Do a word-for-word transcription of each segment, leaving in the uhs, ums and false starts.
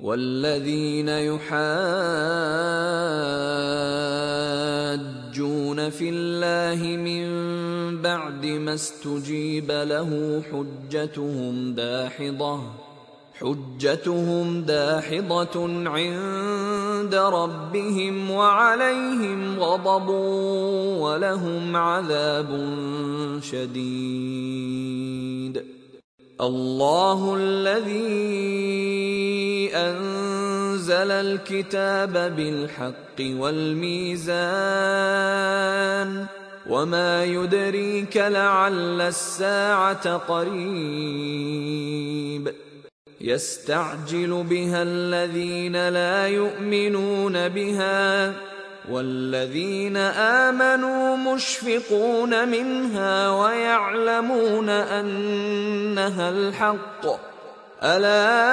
والذين يحاجون في الله من بعد ما استجيب له حجتهم داحضة حجتهم داحضة عند ربهم وعليهم غضب ولهم عذاب شديد. الله الذي أنزل الكتاب بالحق والميزان وما يدريك لعل الساعة قريب. يستعجل بها الذين لا يؤمنون بها والذين آمنوا مشفقون منها ويعلمون أنها الحق. ألا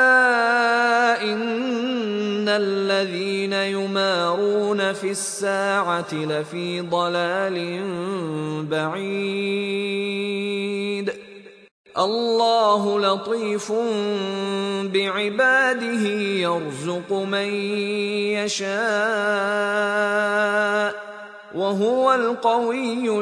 إن الذين يمارون في الساعة لفي ضلال بعيد. الله لطيف بعباده يرزق من يشاء وهو القوي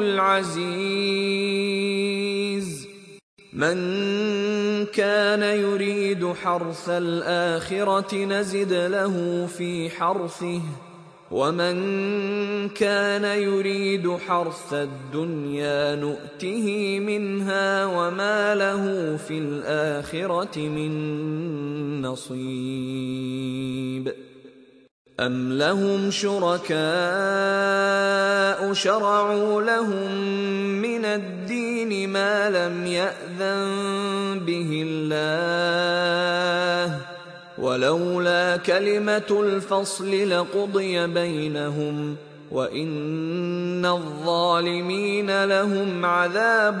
العزيز. من كان يريد حرث الآخرة نزد له في حرثه ومن كان يريد حرث الدنيا نؤته منها وما له في الآخرة من نصيب. أم لهم شركاء شرعوا لهم من الدين ما لم يأذن به الله ولولا كلمة الفصل لقضي بينهم وإن الظالمين لهم عذاب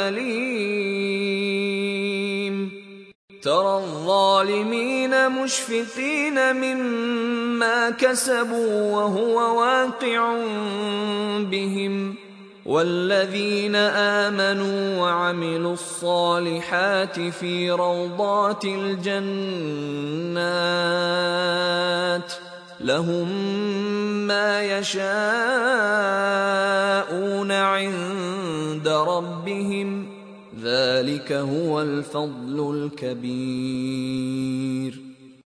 أليم. ترى الظالمين مشفقين مما كسبوا وهو واقع بهم والذين آمنوا وعملوا الصالحات في روضات الجنات لهم ما يشاءون عند ربهم ذلك هو الفضل الكبير.